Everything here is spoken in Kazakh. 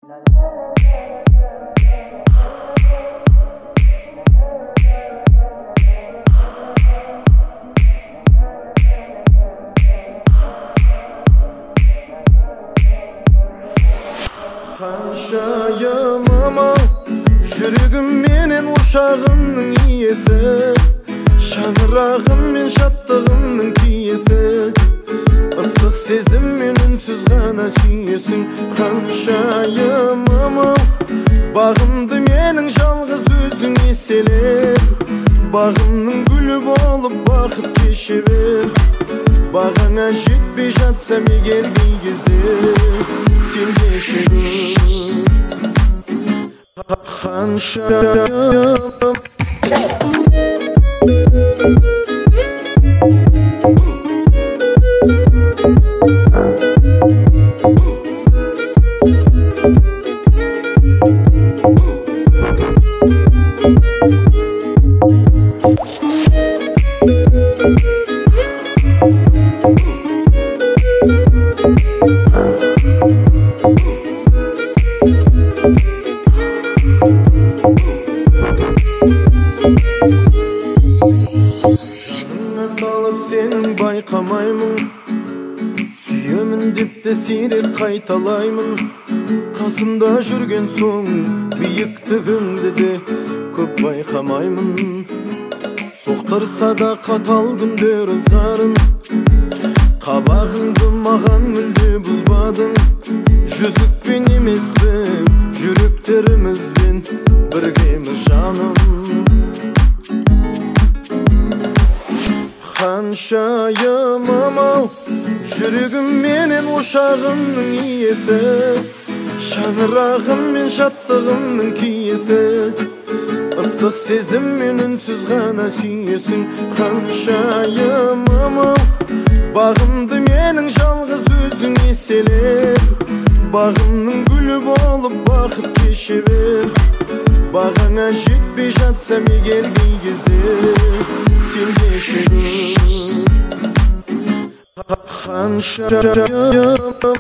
Қаншайым амал жүрегім менен ошағымның иесі, шаңырағым мен шаттығымның киесі, ыстық сезім мен үнсіз ғана сүйесің. Қаншайым амал бағымды менің жалғыз өзің еселеп, бағымның гүлі болып бақыт кеше бер. Бағаңа жетпей жатсам егер кей кезде сен кешегіз. Қаншайым жаныңа салып сенің байқамаймын, сүйемін деп те сирек қайталаймын. Қасымда жүрген соң биіктігіңді де көп байқамаймын. Соқтырса да қатал күндер ызғарын, қабағыңды маған мүлде бұзбадың. Жүзікпен емес біз жүректерімізбен біргеміз жаным. Қаншайым амал жүрегім менен ошағымның иесі, шаңырағым мен шаттығымның киесі, ыстық сезім мен үнсіз ғана сүйесің. Қаншайым амал бағымды менің жалғыз өзің еселеп, бағымның гүлі болып бақыт кеше бер. Бағаңа жетпей жатсам егер кей кезде сен кешегіз. Қаншайым